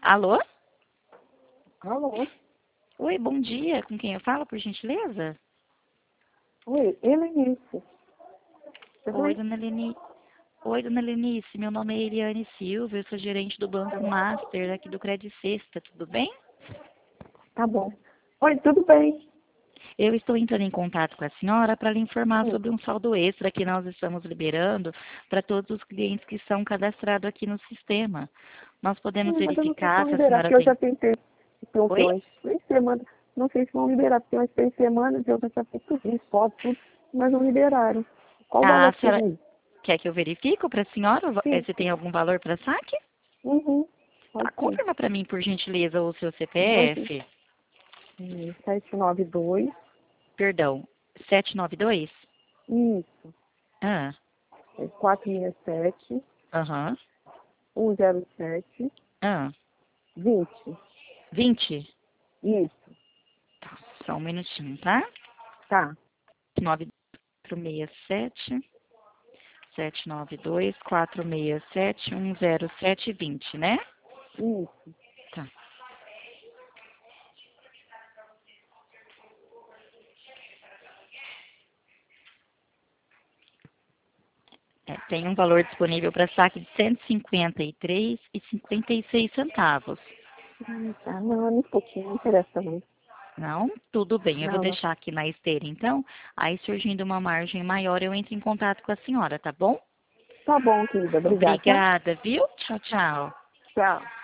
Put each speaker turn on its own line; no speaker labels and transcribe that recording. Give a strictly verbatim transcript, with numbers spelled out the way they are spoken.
Alô?
Alô?
Oi, bom dia. Com quem eu falo, por gentileza?
Oi, Helenice. Tudo
Oi,
bem?
dona Leni... Oi, dona Lenice. Meu nome é Eliane Silva, eu sou gerente do Banco Master aqui do Credit Sexta, tudo bem?
Tá bom. Oi, tudo bem?
Eu estou entrando em contato com a senhora para lhe informar
Sim.
sobre um saldo extra que nós estamos liberando para todos os clientes que são cadastrados aqui no sistema. Nós podemos
Sim, mas eu não sei se
verificar
vão
se a
liberar,
senhora
porque eu
tem...
já tentei, tem, tem
Oi?
umas três semanas, não sei se vão liberar, porque tem umas três semanas eu já tinha feito tudo, foto, tudo, mas não liberaram. Qual o
Ah,
valor
a
que
senhora
seria?
quer que eu verifique para a senhora? Eh,
Sim.
Se tem algum valor para saque?
Uhum.
Tá,
Pode ser.
confirma para mim, por gentileza, o seu
Dois,
C P F.
hum, sete nove dois.
Perdão, setecentos e noventa e dois?
Isso.
Ah,
É quatro seis sete,
aham,
um zero sete,
ah,
vinte.
vinte?
Isso.
Tá, só um minutinho, tá?
Tá.
nove quatro seis sete, sete nove dois, quatro seis sete, um zero sete vinte, né?
Isso.
Tá. É, tem um valor disponível para saque de cento e cinquenta e três e cinquenta e seis centavos.
Hum, Tá, não, é muito pouquinho, não interessa não.
Não? Tudo bem, eu vou
Não, não.
deixar aqui na esteira, então. Aí, surgindo uma margem maior, eu entro em contato com a senhora, tá bom?
Tá bom, querida. Obrigada, tá?
Obrigada, viu? Tchau, tchau.
Tchau.